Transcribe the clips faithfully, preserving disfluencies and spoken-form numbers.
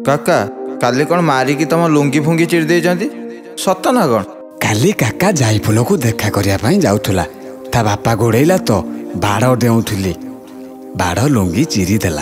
काका काली कौन मारिकी तुम लुंगी फुंगी चिरी देइछंती सत ना कौन? काली काका जाई फुल को देखा करने जाऊला ता बापा गोड़ेला तो बाड़ डेउली बाड़ लुंगी चिरी देला।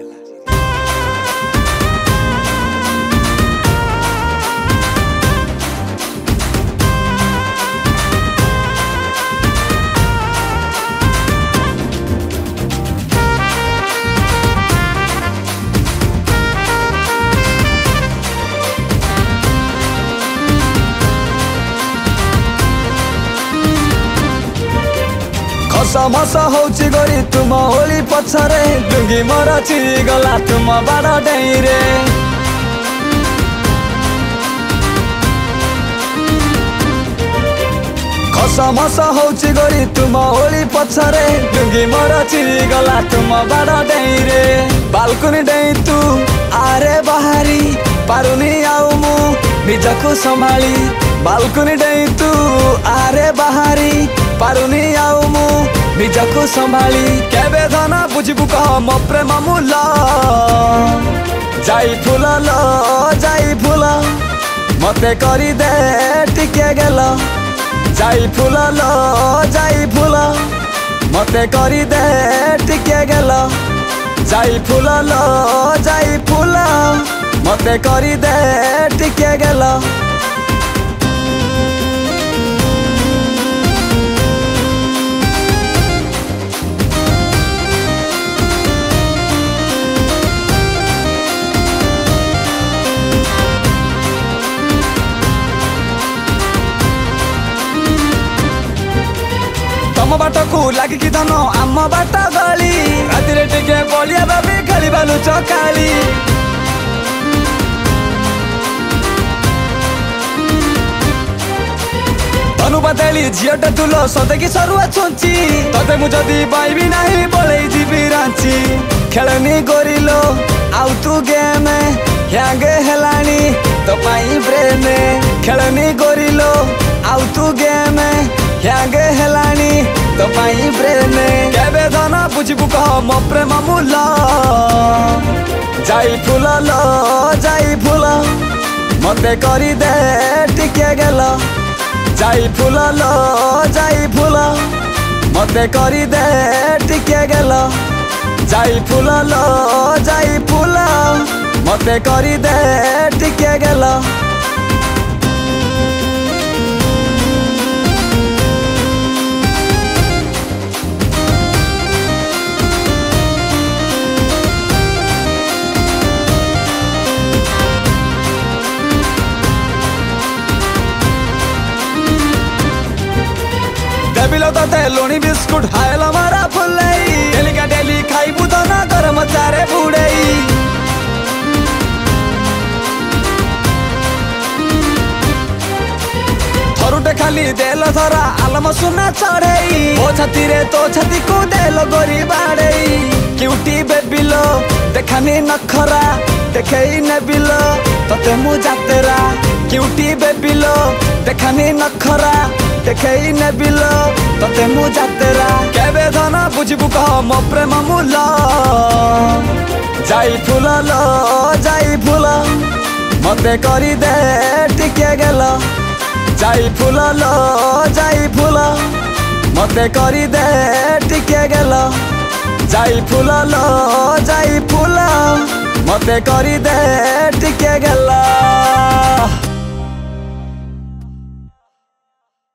समसा होची गरी तुम होली पछरे लुंगी मोर चिरी गला तुम बाड़ डेरे समसा होची गरी तुम होली पछरे लुंगी मोर चिरी गला तुम बाड़ डेरे बालकुनी डेई तू आरे बाहरी पारुनी आउ मु निजको संभाली बालकुनी डेई तू आरे बाहरी पारुनी आउ मु निजको संभाली केबे धन बुझबू कह मो प्रेम मूल जाई फूल लो जाई फूल मते करी दे टिके गेल जाई फूल लो जाई फूल मते करी दे टिके गेल जाई फूल लो जाई फूल मते करी दे टिके गेल। तम बाट को लगी कि धन आम बाट गली राति टिके बलिया बाबी खेली बालू चकाली धनु बदली झीटे तुल सदेकी सरुआ छुंची तते मु जदी पाइबी नहीं बोले जीवी रांची खेलनी गोरिलो आउ तू गेम हैंगे हेलानी तो पाई ब्रेन खेलनी गोरिलो आउ तू गेम हैंगे हेलानी तो पाई ब्रेन केबे धन बुझबू कह मो प्रेम मूल जाई फूल लो जाई फूल मते करी दे टिके गेल जाई फूल लो जाई फूल मते करी दे टिके गेल जाई फूल लो जाई फूल मते करी दे टिके गेल। देबिलो तते लोणी बिस्कुट हायल मारा फुलई डेली का डेली खाइबू तो ना गरम चारे बुड़ई थरुटे खाली देल थरा आलम सुना चढ़ई ओ छाती रे तो छाती को देल गोरी बाड़ई क्यूटी बेबिलो देखानी नखरा देखेई नेबिलो तते मु जातेरा क्यूटी बेबिलो देखानी नखरा देखेई नेबिलो तते मु जातेरा केबे धन बुझबू कह मो प्रेम मूल जाई फूल लो जाई फूल मते करी दे टिके गेल जाई फूल लो जाई फूल मते करी दे टिके गेल जाई फूल लो जाई फूल मते करी दे